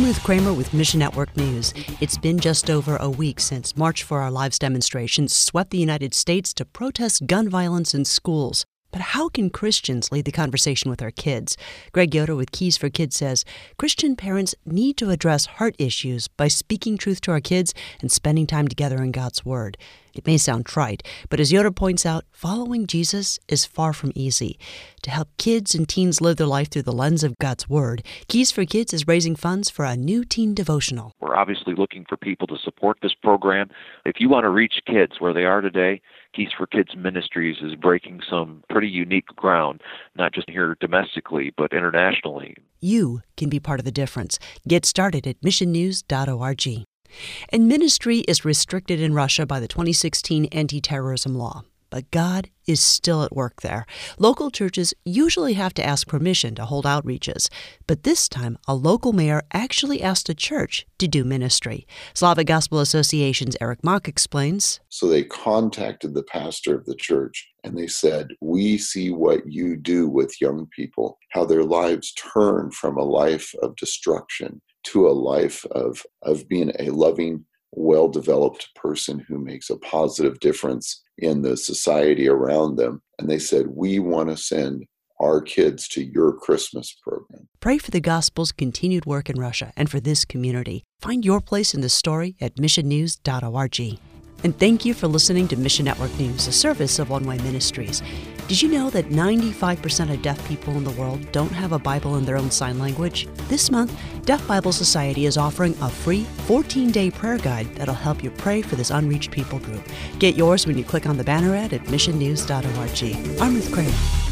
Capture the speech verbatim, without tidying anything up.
I'm Ruth Kramer with Mission Network News. It's been just over a week since March for Our Lives demonstrations swept the United States to protest gun violence in schools. But how can Christians lead the conversation with our kids? Greg Yoder with Keys for Kids says Christian parents need to address heart issues by speaking truth to our kids and spending time together in God's Word. It may sound trite, but as Yoder points out, following Jesus is far from easy. To help kids and teens live their life through the lens of God's Word, Keys for Kids is raising funds for a new teen devotional. We're obviously looking for people to support this program. If you want to reach kids where they are today, Keys for Kids Ministries is breaking some pretty unique ground, not just here domestically, but internationally. You can be part of the difference. Get started at mission news dot org. And ministry is restricted in Russia by the twenty sixteen anti-terrorism law. But God is still at work there. Local churches usually have to ask permission to hold outreaches. But this time, a local mayor actually asked a church to do ministry. Slavic Gospel Association's Eric Mock explains. So they contacted the pastor of the church and they said, we see what you do with young people, how their lives turn from a life of destruction to a life of, of being a loving, well-developed person who makes a positive difference in the society around them. And they said, we want to send our kids to your Christmas program. Pray for the gospel's continued work in Russia and for this community. Find your place in the story at mission news dot org. And thank you for listening to Mission Network News, a service of One Way Ministries. Did you know that ninety-five percent of deaf people in the world don't have a Bible in their own sign language? This month, Deaf Bible Society is offering a free fourteen-day prayer guide that'll help you pray for this unreached people group. Get yours when you click on the banner ad at mission news dot org. I'm Ruth Kramer.